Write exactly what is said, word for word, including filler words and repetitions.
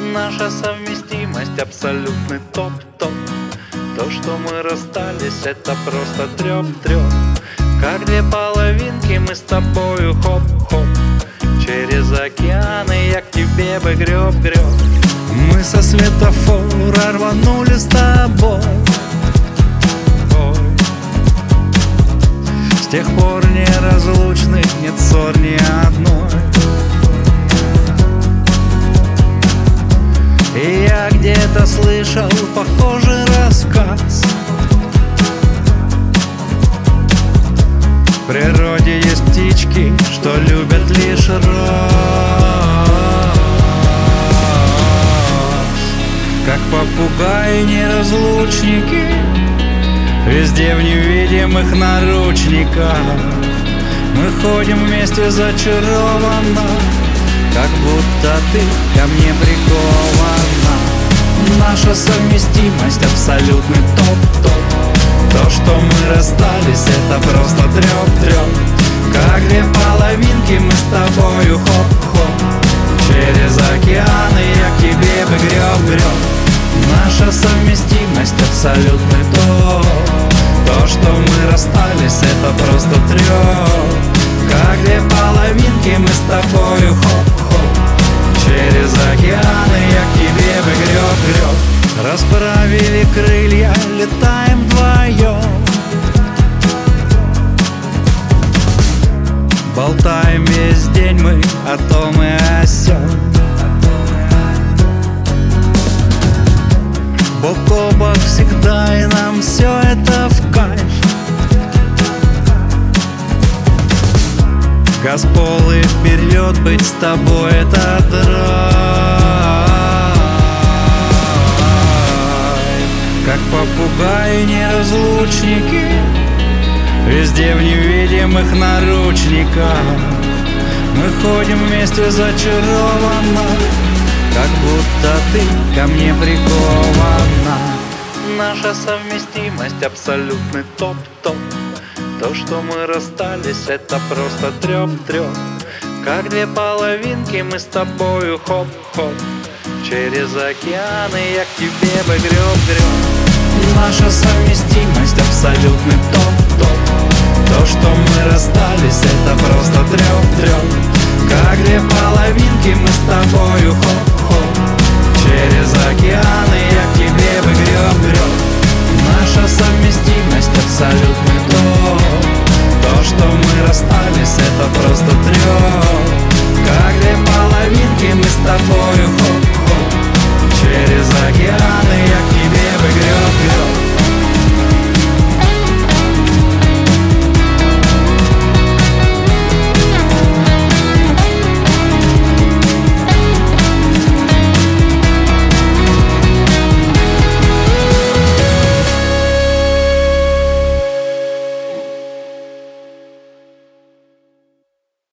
Наша совместимость абсолютный топ-топ. То, что мы расстались, это просто трёп-трёп. Как две половинки мы с тобою хоп-хоп. Через океаны я к тебе бы греб-греб. Мы со светофора рванули с тобой. Ой. С тех пор неразлучны, нет ссор ни одной. И я где-то слышал похожий рассказ. В природе есть птички, что любят лишь раз. Как попугаи неразлучники, везде в невидимых наручниках. Мы ходим вместе зачарованно, как будто ты ко мне прикована. Наша совместимость абсолютный топ-топ. То, что мы расстались, это просто трёп-трёп. Как две половинки мы с тобою хоп-хоп. Через океаны я к тебе бы греб-греб. Наша совместимость абсолютный топ. То, что мы расстались, это просто трёп. Как две половинки мы с тобою хоп-хоп. Через океаны я к тебе бы греб-греб. Расправили крылья, летаем вдвоем. Болтаем весь день мы о том и о сём. Бок о бок всегда, и нам все это в кайф. Газ в пол и вперед, быть с тобой это драйв. Как попугаи неразлучники, везде в невидимых наручниках. Мы ходим вместе зачарованно, как будто ты ко мне прикована. Наша совместимость абсолютный топ-топ. То, что мы расстались, это просто трёп-трёп. Как две половинки мы с тобою хоп-хоп. Через океаны я к тебе бы греб-греб. Наша совместимость абсолютный топ-топ. То, что мы расстались, это просто трёп-трёп. Как две половинки мы с тобою хоп-хоп. Через океаны я к тебе бы греб-греб. Наша совместимость абсолютный топ. То, что мы расстались, это просто трёп. Как две половинки мы с тобою хоп-хоп. Через океаны я к тебе бы греб-греб.